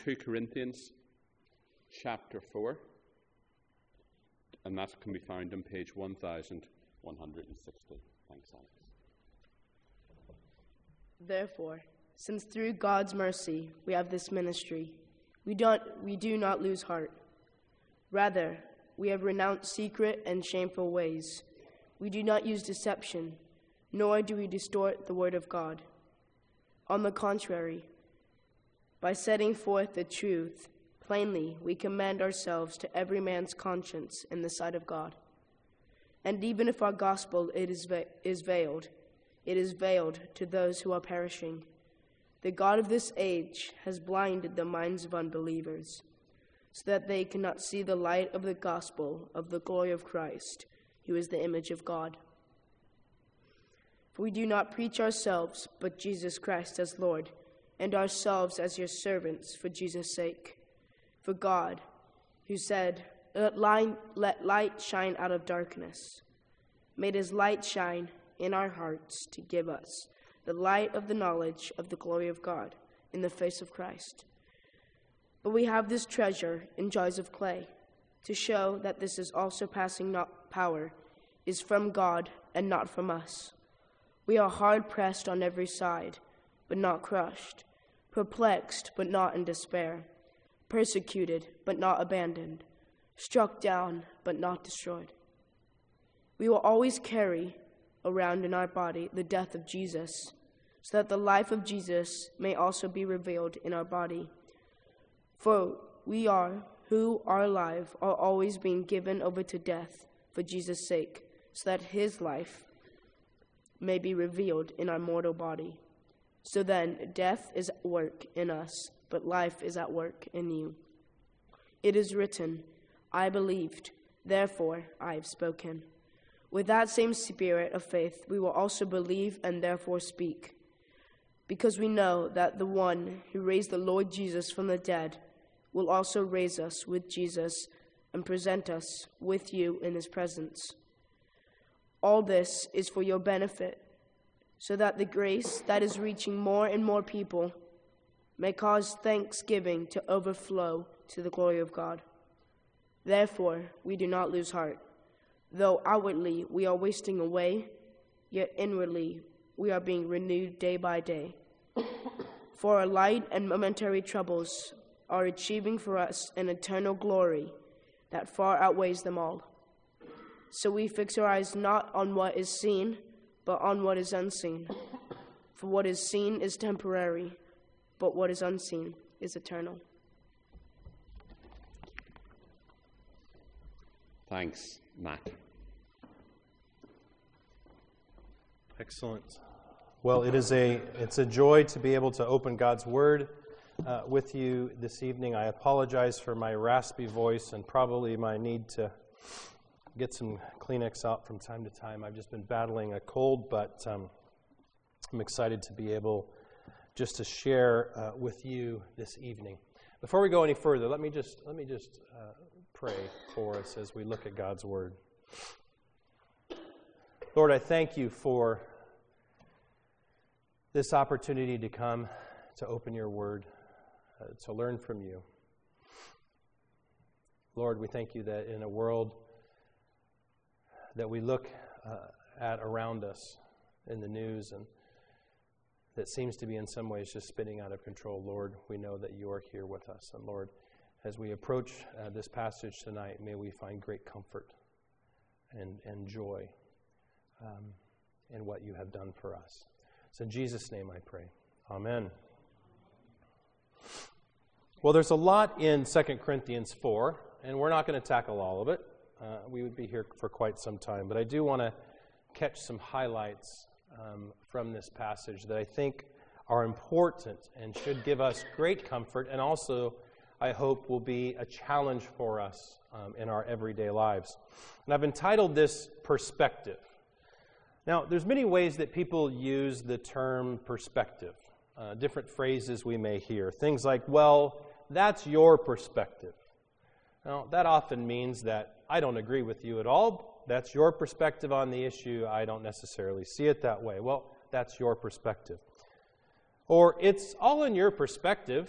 2 Corinthians chapter 4, and that can be found on page 1160. Thanks, Alex. Therefore, since through God's mercy we have this ministry, we do not lose heart. Rather, we have renounced secret and shameful ways. We do not use deception, nor do we distort the word of God. On the contrary, by setting forth the truth plainly, we commend ourselves to every man's conscience in the sight of God. And even if our gospel is veiled, it is veiled to those who are perishing. The God of this age has blinded the minds of unbelievers, so that they cannot see the light of the gospel of the glory of Christ, who is the image of God. For we do not preach ourselves, but Jesus Christ as Lord, and ourselves as your servants for Jesus' sake. For God, who said, "Let light shine out of darkness," made his light shine in our hearts to give us the light of the knowledge of the glory of God in the face of Christ. But we have this treasure in jars of clay, to show that this is all surpassing power is from God and not from us. We are hard pressed on every side, but not crushed, perplexed, but not in despair, persecuted, but not abandoned, struck down, but not destroyed. We will always carry around in our body the death of Jesus, so that the life of Jesus may also be revealed in our body. For we who are alive are always being given over to death for Jesus' sake, so that his life may be revealed in our mortal body. So then, death is at work in us, but life is at work in you. It is written, "I believed, therefore I have spoken." With that same spirit of faith, we will also believe and therefore speak, because we know that the one who raised the Lord Jesus from the dead will also raise us with Jesus and present us with you in his presence. All this is for your benefit, so that the grace that is reaching more and more people may cause thanksgiving to overflow to the glory of God. Therefore, we do not lose heart. Though outwardly we are wasting away, yet inwardly we are being renewed day by day. For our light and momentary troubles are achieving for us an eternal glory that far outweighs them all. So we fix our eyes not on what is seen, but on what is unseen. For what is seen is temporary, but what is unseen is eternal. Thanks, Matt. Excellent. Well, it's a joy to be able to open God's Word with you this evening. I apologize for my raspy voice and probably my need to get some Kleenex out from time to time. I've just been battling a cold, but I'm excited to be able just to share with you this evening. Before we go any further, let me just pray for us as we look at God's Word. Lord, I thank you for this opportunity to come to open your Word, to learn from you. Lord, we thank you that in a world that we look at around us in the news and that seems to be in some ways just spinning out of control, Lord, we know that you are here with us. And Lord, as we approach this passage tonight, may we find great comfort and joy in what you have done for us. So in Jesus' name I pray. Amen. Well, there's a lot in 2 Corinthians 4, and we're not going to tackle all of it. We would be here for quite some time, but I do want to catch some highlights from this passage that I think are important and should give us great comfort, and also, I hope, will be a challenge for us in our everyday lives. And I've entitled this Perspective. Now, there's many ways that people use the term perspective, different phrases we may hear. Things like, well, that's your perspective. Now, that often means that I don't agree with you at all. That's your perspective on the issue. I don't necessarily see it that way. Well, that's your perspective. Or it's all in your perspective.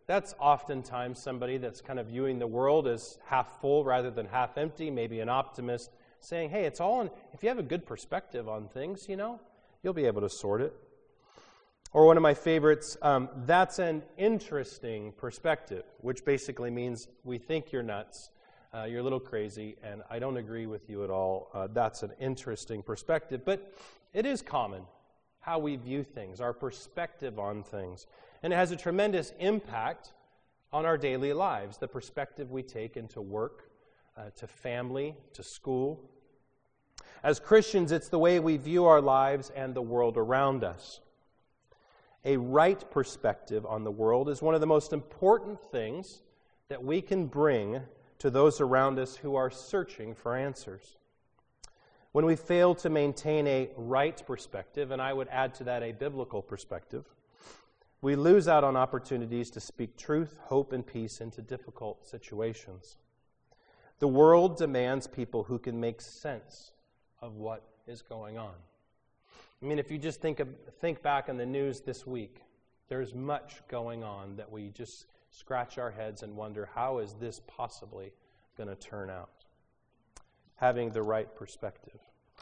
That's oftentimes somebody that's kind of viewing the world as half full rather than half empty, maybe an optimist, saying, hey, it's all in, if you have a good perspective on things, you'll be able to sort it. Or one of my favorites, that's an interesting perspective, which basically means we think you're nuts, you're a little crazy, and I don't agree with you at all. That's an interesting perspective. But it is common how we view things, our perspective on things. And it has a tremendous impact on our daily lives, the perspective we take into work, to family, to school. As Christians, it's the way we view our lives and the world around us. A right perspective on the world is one of the most important things that we can bring to those around us who are searching for answers. When we fail to maintain a right perspective, and I would add to that a biblical perspective, we lose out on opportunities to speak truth, hope, and peace into difficult situations. The world demands people who can make sense of what is going on. I mean, if you just think back on the news this week, there's much going on that we just scratch our heads and wonder, how is this possibly going to turn out? Having the right perspective.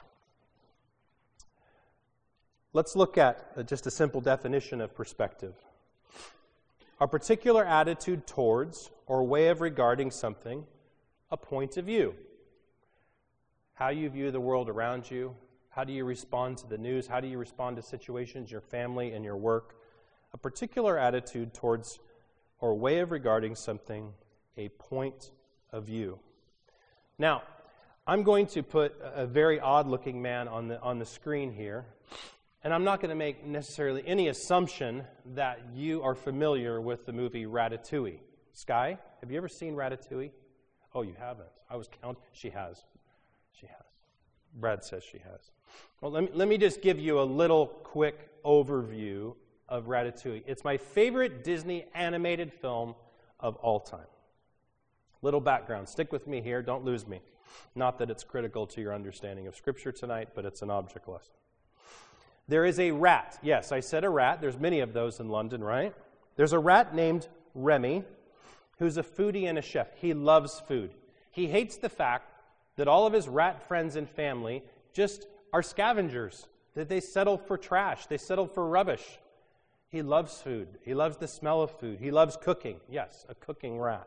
Let's look at just a simple definition of perspective. A particular attitude towards or way of regarding something, a point of view. How you view the world around you. How do you respond to the news? How do you respond to situations, your family, and your work? A particular attitude towards or way of regarding something, a point of view. Now, I'm going to put a very odd-looking man on the screen here, and I'm not going to make necessarily any assumption that you are familiar with the movie Ratatouille. Sky, have you ever seen Ratatouille? Oh, you haven't. I was counting. She has. She has. Brad says she has. Well, let me just give you a little quick overview of Ratatouille. It's my favorite Disney animated film of all time. Little background. Stick with me here. Don't lose me. Not that it's critical to your understanding of Scripture tonight, but it's an object lesson. There is a rat. Yes, I said a rat. There's many of those in London, right? There's a rat named Remy who's a foodie and a chef. He loves food. He hates the fact that all of his rat friends and family just are scavengers, that they settle for trash, they settle for rubbish. He loves food. He loves the smell of food. He loves cooking. Yes, a cooking rat.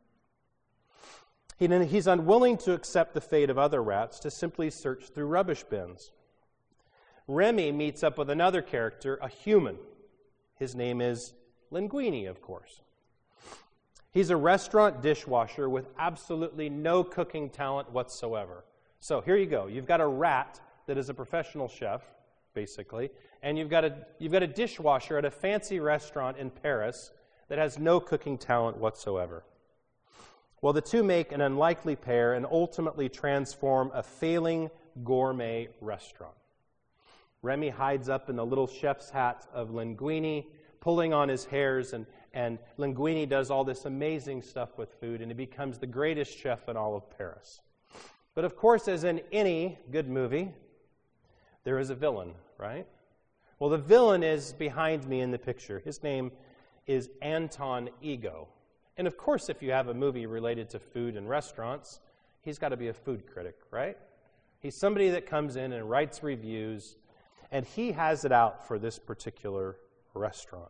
He's unwilling to accept the fate of other rats to simply search through rubbish bins. Remy meets up with another character, a human. His name is Linguini, of course. He's a restaurant dishwasher with absolutely no cooking talent whatsoever. So here you go. You've got a rat that is a professional chef, basically, and you've got a dishwasher at a fancy restaurant in Paris that has no cooking talent whatsoever. Well, the two make an unlikely pair and ultimately transform a failing gourmet restaurant. Remy hides up in the little chef's hat of Linguini, pulling on his hairs, and Linguini does all this amazing stuff with food, and he becomes the greatest chef in all of Paris. But of course, as in any good movie, there is a villain, right? Well, the villain is behind me in the picture. His name is Anton Ego. And of course, if you have a movie related to food and restaurants, he's got to be a food critic, right? He's somebody that comes in and writes reviews, and he has it out for this particular restaurant.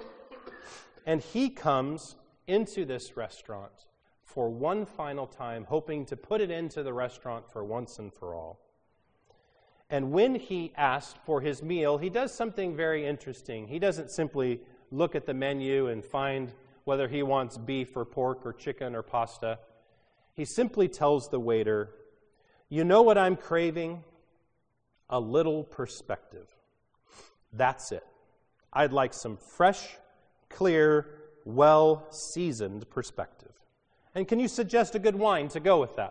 And he comes into this restaurant for one final time, hoping to put it into the restaurant for once and for all. And when he asked for his meal, he does something very interesting. He doesn't simply look at the menu and find whether he wants beef or pork or chicken or pasta. He simply tells the waiter, "You know what I'm craving? A little perspective. That's it. I'd like some fresh, clear, well-seasoned perspective. And can you suggest a good wine to go with that?"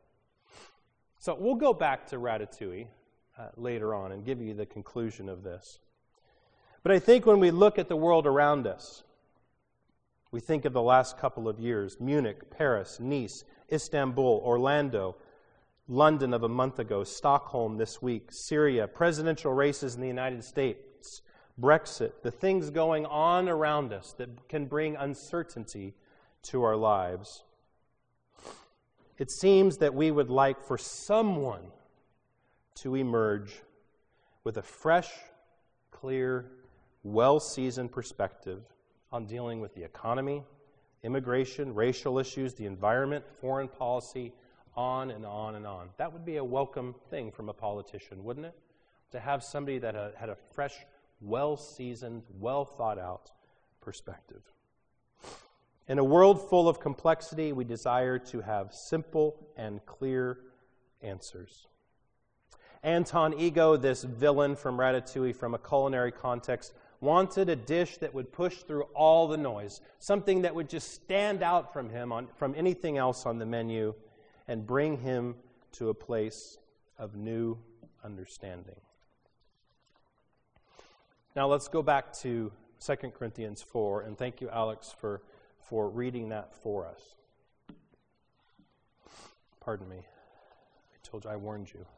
So we'll go back to Ratatouille later on and give you the conclusion of this. But I think when we look at the world around us, we think of the last couple of years, Munich, Paris, Nice, Istanbul, Orlando, London of a month ago, Stockholm this week, Syria, presidential races in the United States, Brexit, the things going on around us that can bring uncertainty to our lives. It seems that we would like for someone to emerge with a fresh, clear, well-seasoned perspective on dealing with the economy, immigration, racial issues, the environment, foreign policy, on and on and on. That would be a welcome thing from a politician, wouldn't it? To have somebody that had a fresh, well-seasoned, well-thought-out perspective. In a world full of complexity, we desire to have simple and clear answers. Anton Ego, this villain from Ratatouille from a culinary context, wanted a dish that would push through all the noise, something that would just stand out from him from anything else on the menu and bring him to a place of new understanding. Now let's go back to 2 Corinthians 4, and thank you, Alex, for reading that for us. Pardon me. I told you, I warned you.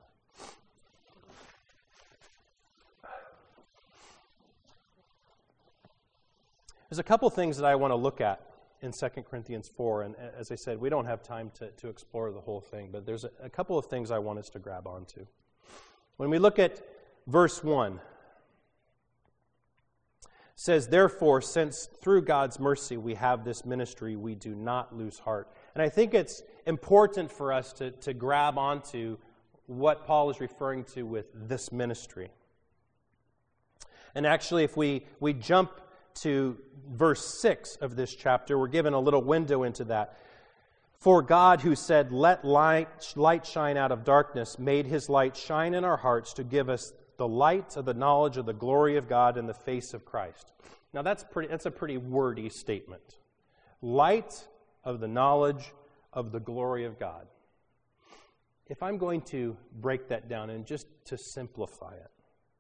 There's a couple things that I want to look at in 2 Corinthians 4, and as I said, we don't have time to explore the whole thing, but there's a couple of things I want us to grab onto. When we look at verse 1, it says, "Therefore, since through God's mercy we have this ministry, we do not lose heart." And I think it's important for us to grab onto what Paul is referring to with this ministry. And actually, if we jump to verse 6 of this chapter, we're given a little window into that. "For God, who said, 'Let light shine out of darkness,' made his light shine in our hearts to give us the light of the knowledge of the glory of God in the face of Christ." Now that's a pretty wordy statement. Light of the knowledge of the glory of God. If I'm going to break that down and just to simplify it,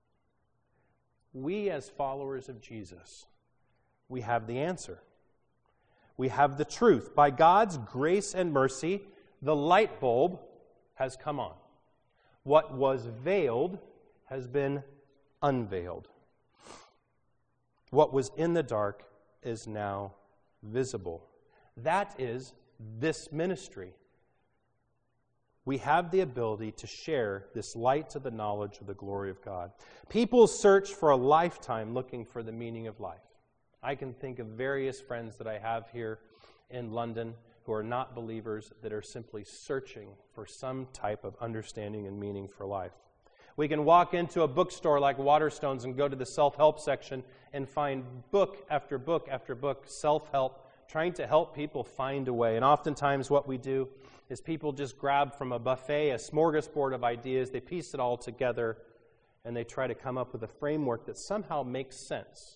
we as followers of Jesus, we have the answer. We have the truth. By God's grace and mercy, the light bulb has come on. What was veiled has been unveiled. What was in the dark is now visible. That is this ministry. We have the ability to share this light to the knowledge of the glory of God. People search for a lifetime looking for the meaning of life. I can think of various friends that I have here in London who are not believers that are simply searching for some type of understanding and meaning for life. We can walk into a bookstore like Waterstones and go to the self-help section and find book after book after book, self-help, trying to help people find a way. And oftentimes what we do is people just grab from a buffet, a smorgasbord of ideas, they piece it all together, and they try to come up with a framework that somehow makes sense.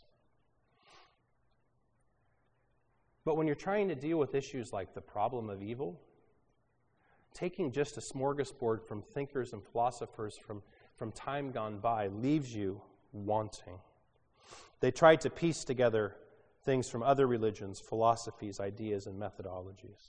But when you're trying to deal with issues like the problem of evil, taking just a smorgasbord from thinkers and philosophers from time gone by leaves you wanting. They tried to piece together things from other religions, philosophies, ideas, and methodologies.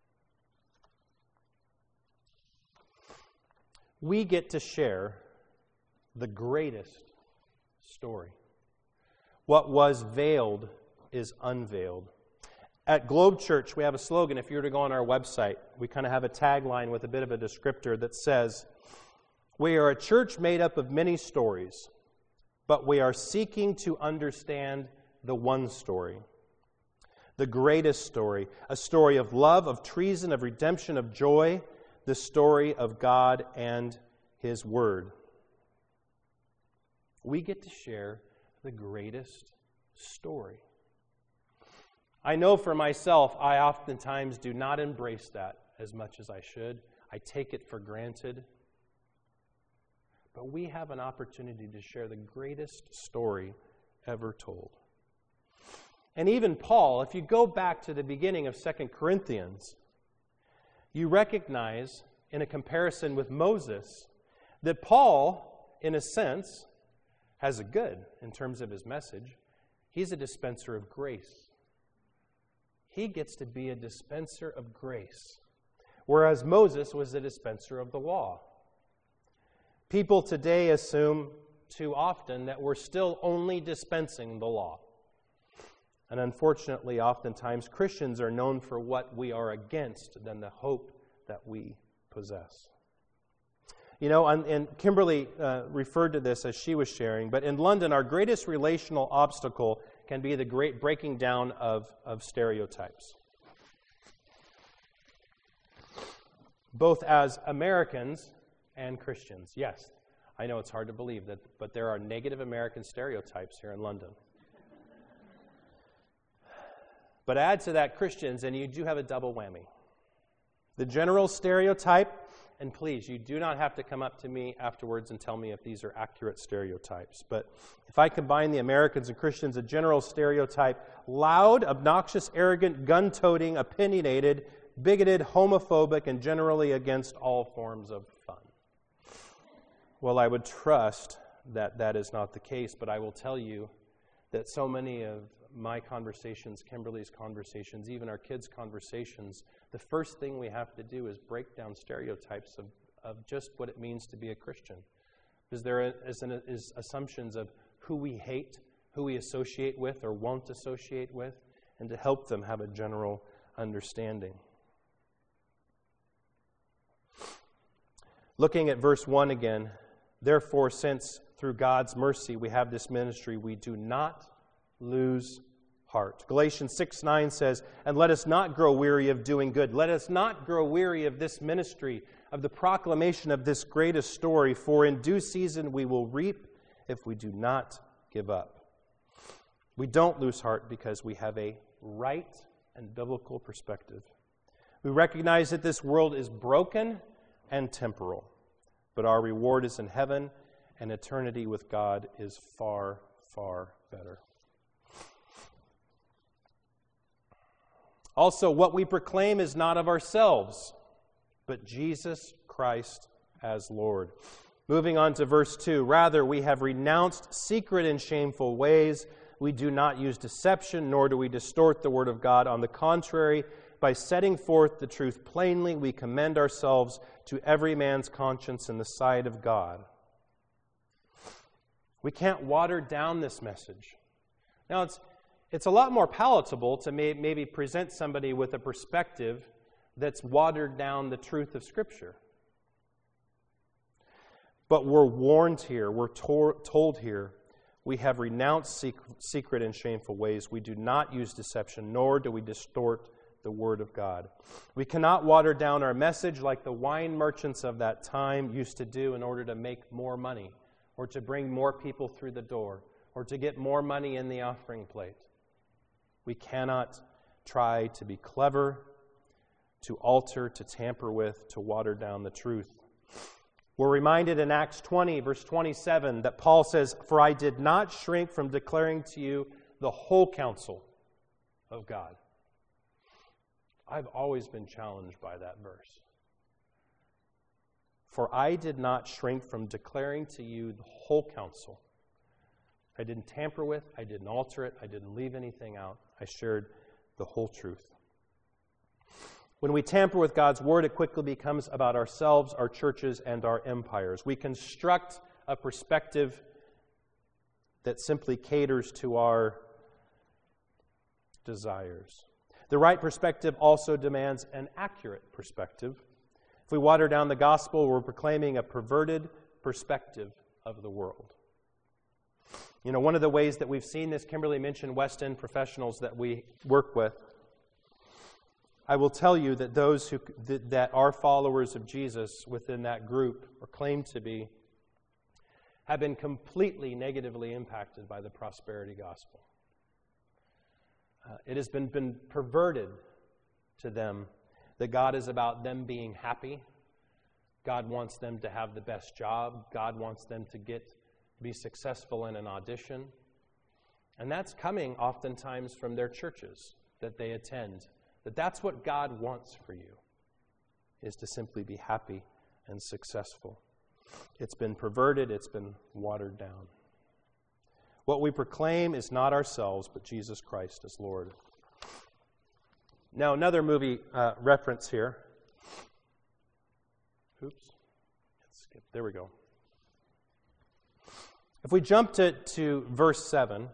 We get to share the greatest story. What was veiled is unveiled. At Globe Church, we have a slogan. If you were to go on our website, we kind of have a tagline with a bit of a descriptor that says, "We are a church made up of many stories, but we are seeking to understand the one story, the greatest story, a story of love, of treason, of redemption, of joy, the story of God and His Word." We get to share the greatest story. I know for myself, I oftentimes do not embrace that as much as I should. I take it for granted. But we have an opportunity to share the greatest story ever told. And even Paul, if you go back to the beginning of 2 Corinthians, you recognize, in a comparison with Moses, that Paul, in a sense, has a good in terms of his message. He's a dispenser of grace. He gets to be a dispenser of grace, whereas Moses was a dispenser of the law. People today assume too often that we're still only dispensing the law. And unfortunately, oftentimes, Christians are known for what we are against than the hope that we possess. You know, and Kimberly referred to this as she was sharing, but in London, our greatest relational obstacle can be the great breaking down of stereotypes. Both as Americans and Christians. Yes, I know it's hard to believe that, but there are negative American stereotypes here in London. But add to that Christians, and you do have a double whammy. The general stereotype, and please, you do not have to come up to me afterwards and tell me if these are accurate stereotypes. But if I combine the Americans and Christians, a general stereotype, loud, obnoxious, arrogant, gun-toting, opinionated, bigoted, homophobic, and generally against all forms of fun. Well, I would trust that that is not the case, but I will tell you that so many of my conversations, Kimberly's conversations, even our kids' conversations, the first thing we have to do is break down stereotypes of just what it means to be a Christian. Because there is assumptions of who we hate, who we associate with or won't associate with, and to help them have a general understanding. Looking at verse 1 again, therefore, since through God's mercy we have this ministry, we do not lose heart. Galatians 6:9 says, and let us not grow weary of doing good. Let us not grow weary of this ministry, of the proclamation of this greatest story, for in due season we will reap if we do not give up. We don't lose heart because we have a right and biblical perspective. We recognize that this world is broken and temporal, but our reward is in heaven, and eternity with God is far, far better. Also, what we proclaim is not of ourselves, but Jesus Christ as Lord. Moving on to verse 2, rather, we have renounced secret and shameful ways. We do not use deception, nor do we distort the word of God. On the contrary, by setting forth the truth plainly, we commend ourselves to every man's conscience in the sight of God. We can't water down this message. Now, it's a lot more palatable to maybe present somebody with a perspective that's watered down the truth of Scripture. But we're warned here, we're told here, we have renounced secret and shameful ways. We do not use deception, nor do we distort the Word of God. We cannot water down our message like the wine merchants of that time used to do in order to make more money, or to bring more people through the door, or to get more money in the offering plate. We cannot try to be clever, to alter, to tamper with, to water down the truth. We're reminded in Acts 20, verse 27, that Paul says, for I did not shrink from declaring to you the whole counsel of God. I've always been challenged by that verse. For I did not shrink from declaring to you the whole counsel. I didn't tamper with, I didn't alter it, I didn't leave anything out. I shared the whole truth. When we tamper with God's word, it quickly becomes about ourselves, our churches, and our empires. We construct a perspective that simply caters to our desires. The right perspective also demands an accurate perspective. If we water down the gospel, we're proclaiming a perverted perspective of the world. You know, one of the ways that we've seen this, Kimberly mentioned West End professionals that we work with. I will tell you that those that are followers of Jesus within that group, or claim to be, have been completely negatively impacted by the prosperity gospel. It has been perverted to them that God is about them being happy. God wants them to have the best job. God wants them to be successful in an audition. And that's coming oftentimes from their churches that they attend. That's what God wants for you, is to simply be happy and successful. It's been perverted, it's been watered down. What we proclaim is not ourselves, but Jesus Christ as Lord. Now, another movie reference here. Oops. There we go. If we jump to verse 7, it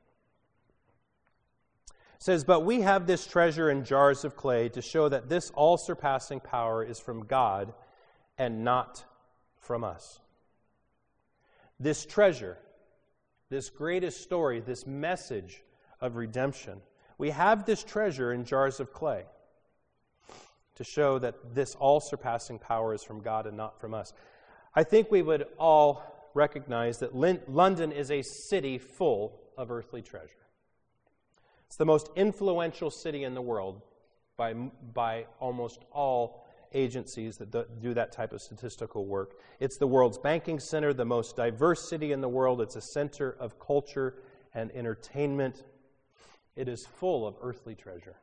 says, "But we have this treasure in jars of clay to show that this all-surpassing power is from God and not from us." This treasure, this greatest story, this message of redemption, we have this treasure in jars of clay to show that this all-surpassing power is from God and not from us. I think we would all recognize that London is a city full of earthly treasure. It's the most influential city in the world by almost all agencies that do that type of statistical work. It's the world's banking center, the most diverse city in the world. It's a center of culture and entertainment. It is full of earthly treasure.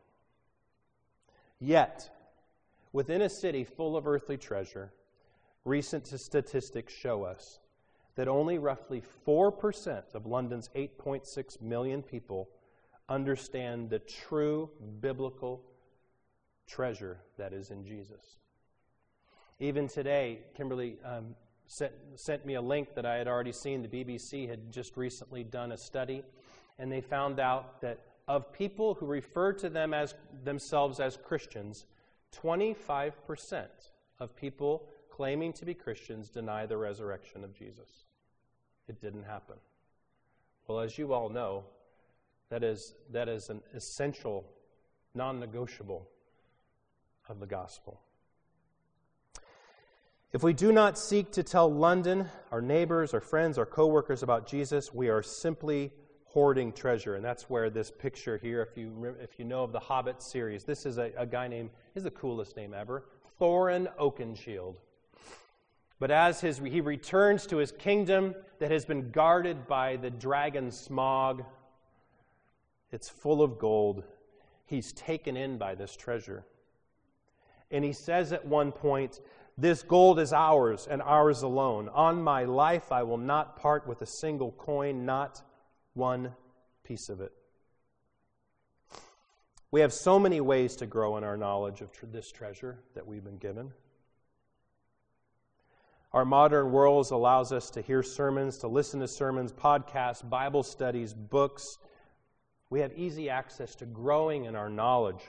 Yet, within a city full of earthly treasure, recent statistics show us that only roughly 4% of London's 8.6 million people understand the true biblical treasure that is in Jesus. Even today, Kimberly sent me a link that I had already seen. The BBC had just recently done a study, and they found out that of people who refer to themselves as Christians, 25% of people claiming to be Christians deny the resurrection of Jesus. It didn't happen. Well, as you all know, that is an essential, non-negotiable of the gospel. If we do not seek to tell London, our neighbors, our friends, our co-workers about Jesus, we are simply hoarding treasure. And that's where this picture here, if you know of the Hobbit series, this is a guy named, this is the coolest name ever, Thorin Oakenshield. But as he returns to his kingdom that has been guarded by the dragon Smaug, it's full of gold. He's taken in by this treasure. And he says at one point, "This gold is ours and ours alone. On my life I will not part with a single coin, not one piece of it." We have so many ways to grow in our knowledge of this treasure that we've been given. Our modern world allows us to hear sermons, to listen to sermons, podcasts, Bible studies, books. We have easy access to growing in our knowledge.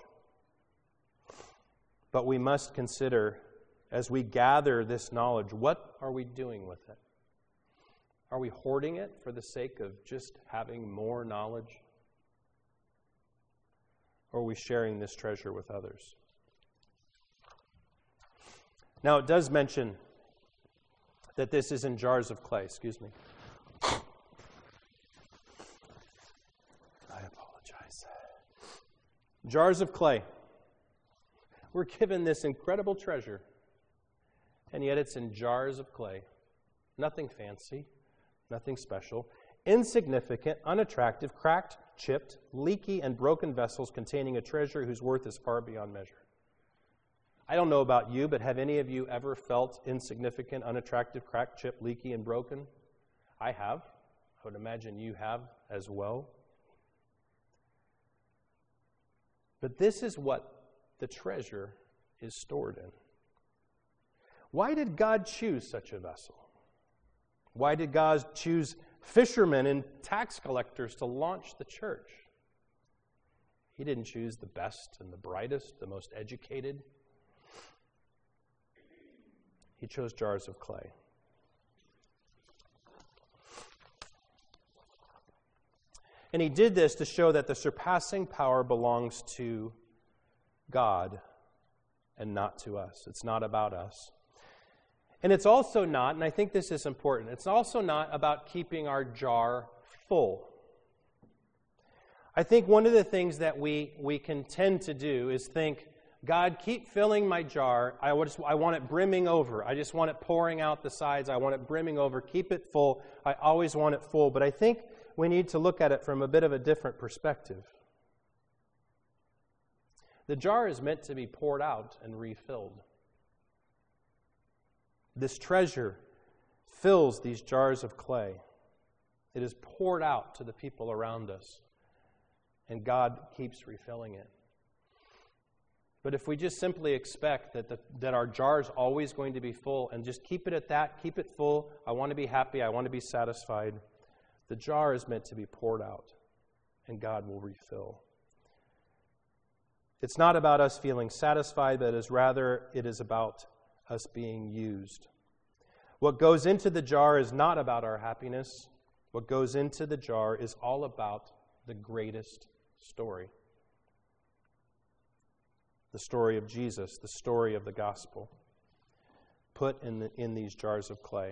But we must consider, as we gather this knowledge, what are we doing with it? Are we hoarding it for the sake of just having more knowledge? Or are we sharing this treasure with others? Now, it does mention that this is in jars of clay. Excuse me. I apologize. Jars of clay. We're given this incredible treasure, and yet it's in jars of clay. Nothing fancy, nothing special. Insignificant, unattractive, cracked, chipped, leaky, and broken vessels containing a treasure whose worth is far beyond measure. I don't know about you, but have any of you ever felt insignificant, unattractive, cracked, chipped, leaky, and broken? I have. I would imagine you have as well. But this is what the treasure is stored in. Why did God choose such a vessel? Why did God choose fishermen and tax collectors to launch the church? He didn't choose the best and the brightest, the most educated. He chose jars of clay. And he did this to show that the surpassing power belongs to God and not to us. It's not about us. And it's also not, and I think this is important, it's also not about keeping our jar full. I think one of the things that we can tend to do is think, God, keep filling my jar. I want it brimming over. I just want it pouring out the sides. I want it brimming over. Keep it full. I always want it full. But I think we need to look at it from a bit of a different perspective. The jar is meant to be poured out and refilled. This treasure fills these jars of clay. It is poured out to the people around us, and God keeps refilling it. But if we just simply expect that our jar is always going to be full and just keep it at that, keep it full, I want to be happy, I want to be satisfied, the jar is meant to be poured out, and God will refill. It's not about us feeling satisfied, but it is about us being used. What goes into the jar is not about our happiness. What goes into the jar is all about the greatest story. The story of Jesus, the story of the gospel, put in these jars of clay.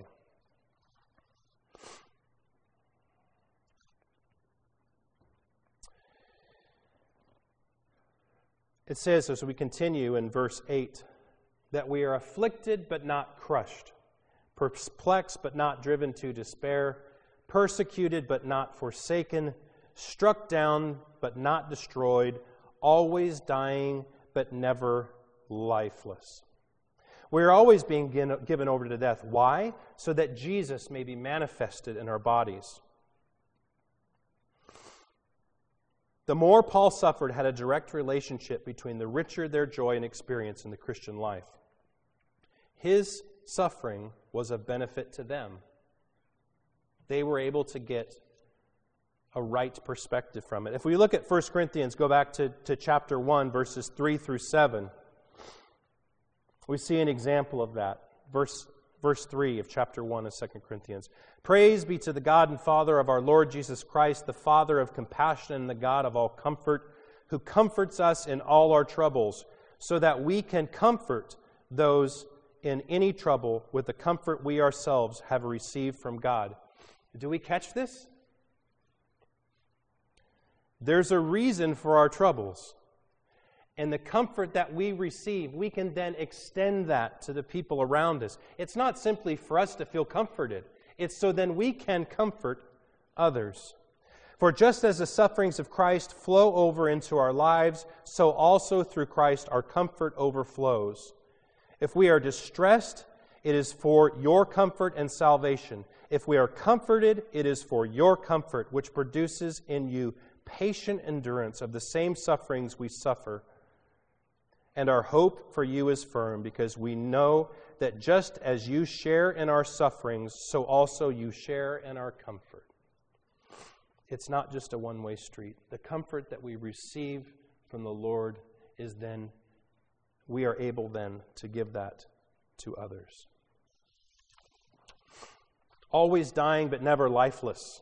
It says, as we continue in verse 8, that we are afflicted but not crushed, perplexed but not driven to despair, persecuted but not forsaken, struck down but not destroyed, always dying but never lifeless. We are always being given over to death. Why? So that Jesus may be manifested in our bodies. The more Paul suffered had a direct relationship between the richer their joy and experience in the Christian life. His suffering was of benefit to them. They were able to get a right perspective from it. If we look at 1 Corinthians, go back to chapter 1, verses 3 through 7, we see an example of that. Verse 3 of chapter 1 of 2 Corinthians. Praise be to the God and Father of our Lord Jesus Christ, the Father of compassion and the God of all comfort, who comforts us in all our troubles, so that we can comfort those in any trouble with the comfort we ourselves have received from God. Do we catch this? There's a reason for our troubles. And the comfort that we receive, we can then extend that to the people around us. It's not simply for us to feel comforted. It's so then we can comfort others. For just as the sufferings of Christ flow over into our lives, so also through Christ our comfort overflows. If we are distressed, it is for your comfort and salvation. If we are comforted, it is for your comfort, which produces in you patient endurance of the same sufferings we suffer. And our hope for you is firm, because we know that just as you share in our sufferings, so also you share in our comfort. It's not just a one-way street. The comfort that we receive from the Lord is then, we are able then to give that to others. Always dying but never lifeless.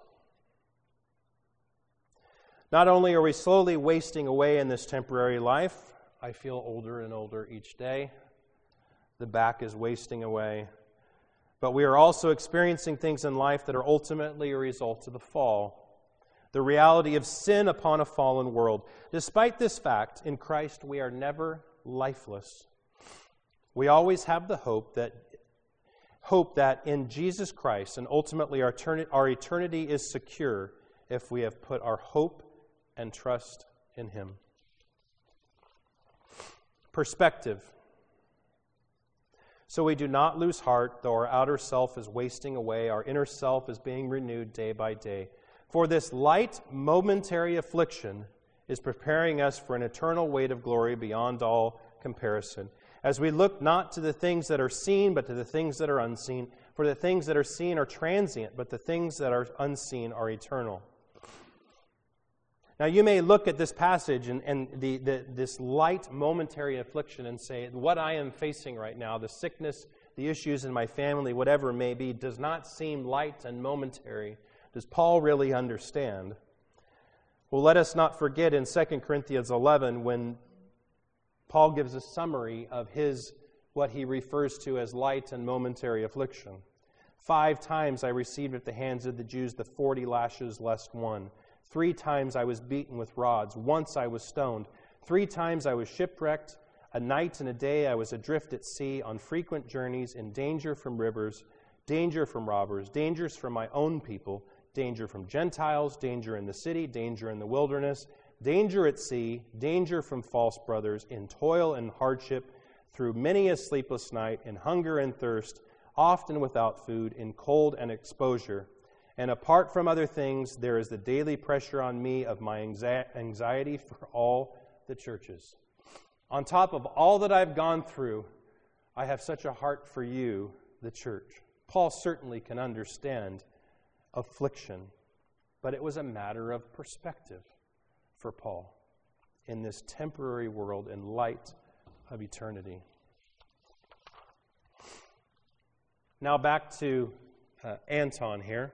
Not only are we slowly wasting away in this temporary life, I feel older and older each day. The back is wasting away. But we are also experiencing things in life that are ultimately a result of the fall. The reality of sin upon a fallen world. Despite this fact, in Christ we are never lifeless. We always have the hope that in Jesus Christ, and ultimately our eternity is secure if we have put our hope and trust in Him. Perspective. So we do not lose heart, though our outer self is wasting away, our inner self is being renewed day by day. For this light, momentary affliction is preparing us for an eternal weight of glory beyond all comparison. As we look not to the things that are seen, but to the things that are unseen. For the things that are seen are transient, but the things that are unseen are eternal. Now you may look at this passage and this light momentary affliction and say, what I am facing right now, the sickness, the issues in my family, whatever it may be, does not seem light and momentary. Does Paul really understand? Well, let us not forget in 2 Corinthians 11 when Paul gives a summary of what he refers to as light and momentary affliction. 5 times I received at the hands of the Jews the 40 lashes less one. 3 times I was beaten with rods. Once I was stoned. 3 times I was shipwrecked. A night and a day I was adrift at sea, on frequent journeys, in danger from rivers, danger from robbers, dangers from my own people, danger from Gentiles, danger in the city, danger in the wilderness, danger at sea, danger from false brothers, in toil and hardship, through many a sleepless night, in hunger and thirst, often without food, in cold and exposure. And apart from other things, there is the daily pressure on me of my anxiety for all the churches. On top of all that I've gone through, I have such a heart for you, the church. Paul certainly can understand affliction, but it was a matter of perspective for Paul in this temporary world in light of eternity. Now back to Anton here.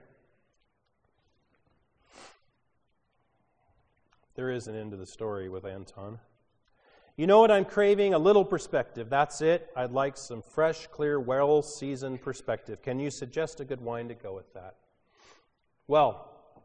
There is an end to the story with Anton. You know what I'm craving? A little perspective. That's it. I'd like some fresh, clear, well-seasoned perspective. Can you suggest a good wine to go with that? Well,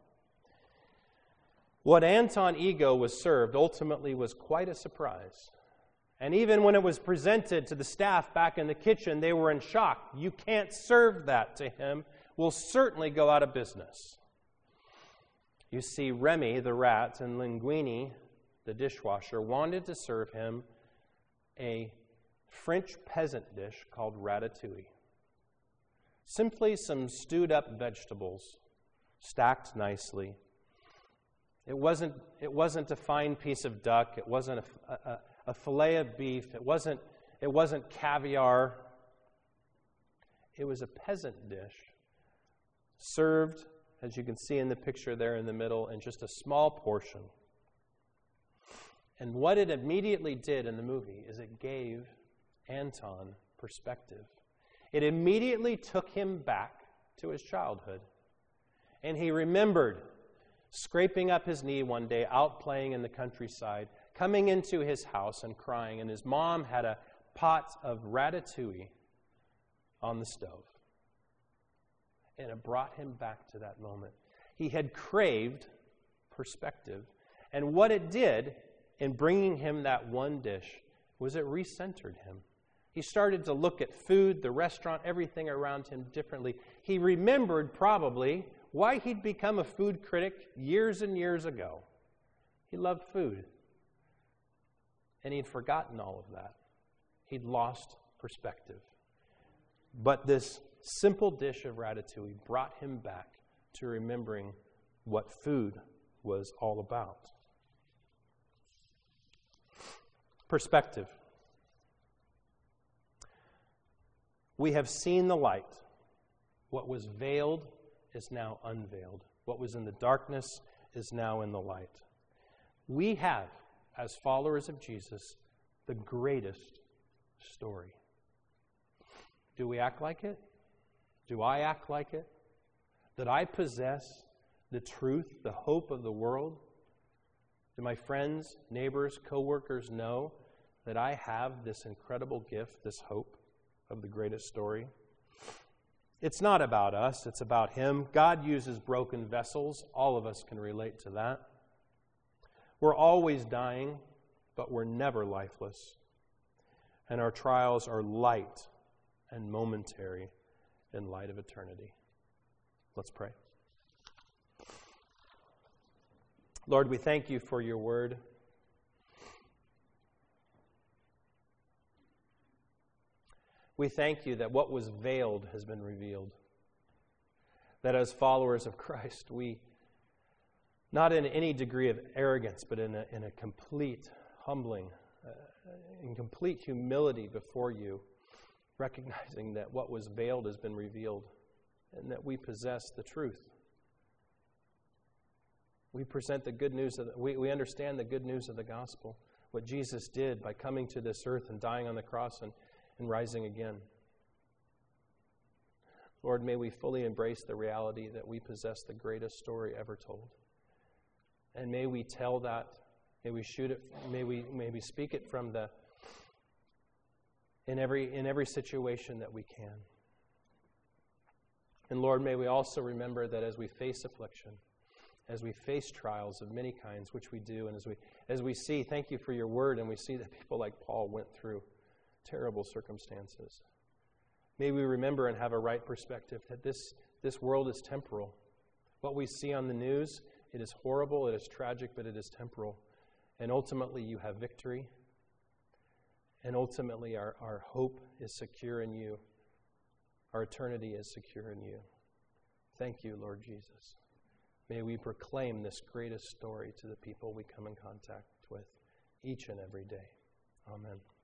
what Anton Ego was served ultimately was quite a surprise. And even when it was presented to the staff back in the kitchen, they were in shock. You can't serve that to him. We'll certainly go out of business. You see, Remy, the rat, and Linguini, the dishwasher, wanted to serve him a French peasant dish called ratatouille. Simply some stewed up vegetables stacked nicely. It wasn't a fine piece of duck. It wasn't a fillet of beef. It wasn't caviar. It was a peasant dish served, as you can see in the picture there in the middle, in just a small portion. And what it immediately did in the movie is it gave Anton perspective. It immediately took him back to his childhood. And he remembered scraping up his knee one day, out playing in the countryside, coming into his house and crying, and his mom had a pot of ratatouille on the stove. And it brought him back to that moment. He had craved perspective. And what it did in bringing him that one dish was it recentered him. He started to look at food, the restaurant, everything around him differently. He remembered probably why he'd become a food critic years and years ago. He loved food. And he'd forgotten all of that. He'd lost perspective. But this simple dish of ratatouille brought him back to remembering what food was all about. Perspective. We have seen the light. What was veiled is now unveiled. What was in the darkness is now in the light. We have, as followers of Jesus, the greatest story. Do we act like it? Do I act like it? That I possess the truth, the hope of the world? Do my friends, neighbors, co-workers know that I have this incredible gift, this hope of the greatest story? It's not about us, it's about Him. God uses broken vessels. All of us can relate to that. We're always dying, but we're never lifeless. And our trials are light and momentary in light of eternity. Let's pray. Lord, we thank you for your word. We thank you that what was veiled has been revealed. That as followers of Christ, we, not in any degree of arrogance, but in a complete humbling, in complete humility before you, recognizing that what was veiled has been revealed and that we possess the truth. We present the good news we understand the good news of the gospel, what Jesus did by coming to this earth and dying on the cross and rising again. Lord, may we fully embrace the reality that we possess the greatest story ever told. And may we tell that, may we shoot it, may we speak it from in every situation that we can. And Lord, may we also remember that as we face affliction, as we face trials of many kinds, which we do, and as we see, thank you for your word, and we see that people like Paul went through terrible circumstances. May we remember and have a right perspective that this world is temporal. What we see on the news, it is horrible, it is tragic, but it is temporal. And ultimately you have victory. And ultimately our hope is secure in you. Our eternity is secure in you. Thank you, Lord Jesus. May we proclaim this greatest story to the people we come in contact with each and every day. Amen.